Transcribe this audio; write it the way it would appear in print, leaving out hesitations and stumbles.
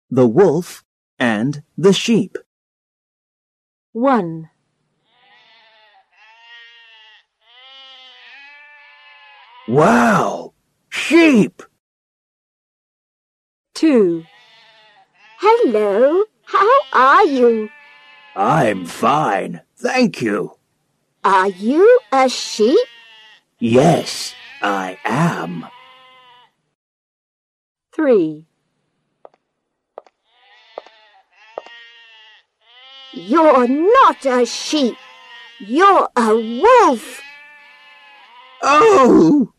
The wolf and the sheep. 1. Wow! Sheep! 2. Hello, how are you? I'm fine, thank you. Are you a sheep? Yes, I am. 3. You're not a sheep. You're a wolf. Oh!